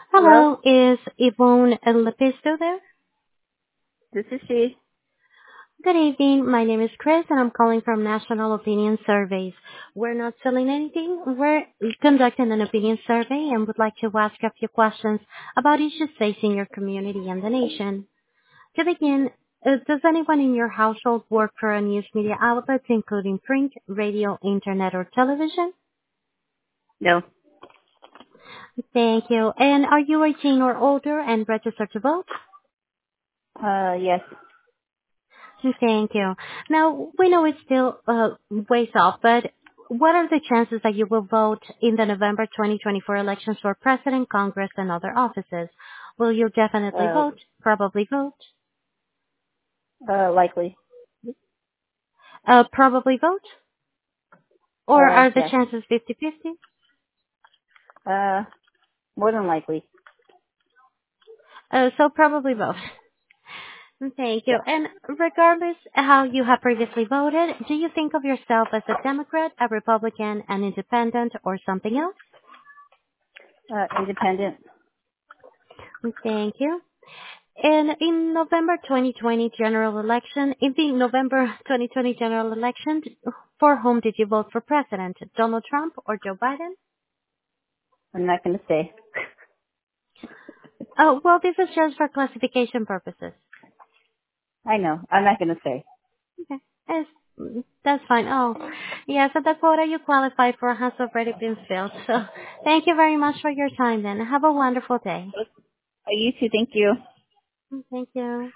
Hello, Hello, is Yvonne Lepisto there? this is she. Good evening. My name is Chris, and I'm calling from National Opinion Surveys. We're not selling anything. We're conducting an opinion survey and would like to ask a few questions about issues facing your community and the nation. To begin, does anyone in your household work for a news media outlet, including print, radio, internet, or television? No. Thank you. And are you 18 or older and registered to vote? Yes. Thank you. Now, we know it's still ways off, but what are the chances that you will vote in the November 2024 elections for President, Congress, and other offices? Will you definitely Uh, vote? Probably vote? likely. Probably vote? Or are the Yes. chances 50-50? Uh, more than likely. So probably vote. Thank you. Yes. And regardless how you have previously voted, do you think of yourself as a Democrat, a Republican, an independent, or something else? Independent. Thank you. And in November 2020 general election, in the November 2020 general election, for whom did you vote for president? Donald Trump or Joe Biden? I'm not going to say. Oh, well, this is just for classification purposes. I know. I'm not going to say. Okay. That's fine. Oh, yeah, so the quota you qualify for has already been filled. So thank you very much for your time then. Have a wonderful day. You too. Thank you. Thank you.